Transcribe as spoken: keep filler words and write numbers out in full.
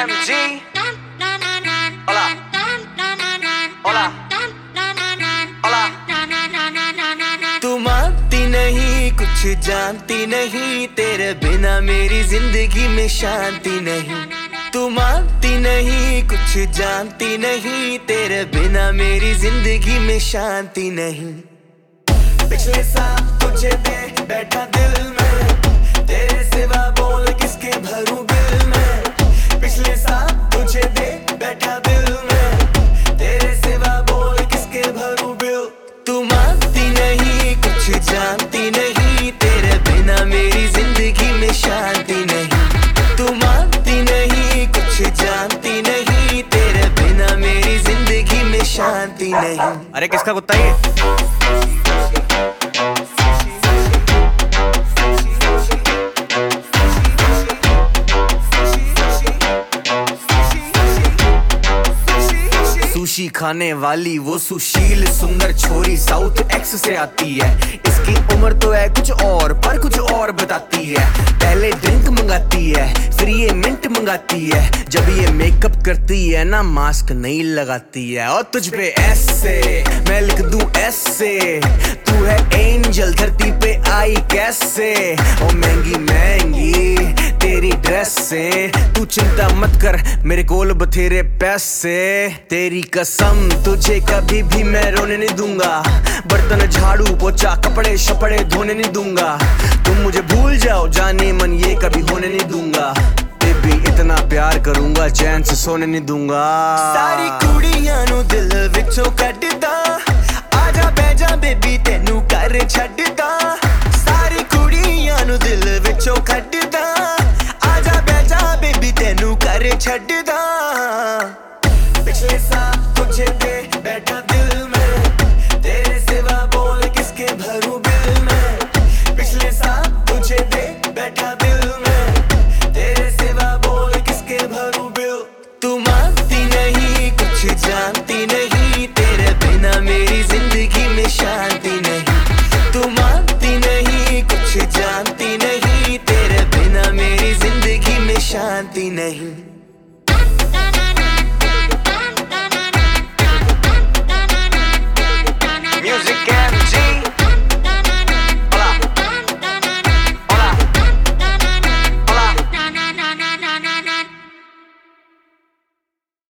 M G. Hola. Hola. Hola. तू मानती नहीं, कुछ जानती नहीं, तेरे बिना मेरी जिंदगी में शांति नहीं। तू मानती नहीं, कुछ जानती नहीं, तेरे बिना मेरी जिंदगी में शांति नहीं। पिछले साल तुझे दे बैठा दिल में, तेरे सिवा बोल किसके भरूं बिल में। पिछले साल तुझे दे बैठा दिल में, तेरे सिवा बोल किसके भरूं बिल। तू मानती नहीं, कुछ जानती नहीं, तेरे बिना मेरी जिंदगी में शांति नहीं। तू मानती नहीं, कुछ जानती नहीं, तेरे बिना मेरी जिंदगी में शांति नहीं। अरे किसका कुत्ता ये? सुशी खाने वाली वो सुशील सुंदर छोरी साउथ एक्स से आती है। इसकी उम्र तो है कुछ और, पर कुछ और बताती है। पहले ड्रिंक मंगाती है, फिर ये मिंट मंगाती है। जब ये मेकअप करती है ना, मास्क नहीं लगाती है। और तुझ पे ऐसे मैं लिख दूं ऐसे, तू है एंजल धरती पे आई कैसे। ओ महंगी महंगी तेरी ड्रेस से, तू चिंता मत कर मेरे कोल बथेरे पैसे। तेरी कसम तुझे कभी भी मैं रोने नहीं दूंगा, बर्तन झाड़ू पोछा कपड़े शपड़े धोने नहीं दूंगा। तुम मुझे भूल जाओ जाने मन, ये कभी होने नहीं दूंगा। बेबी इतना प्यार करूंगा, चैन से सोने नहीं दूंगा। सारी कुड़ियां नु दिल विचों कड्डदा, आजा बैजा बेबी तेनू कर छड्डदा।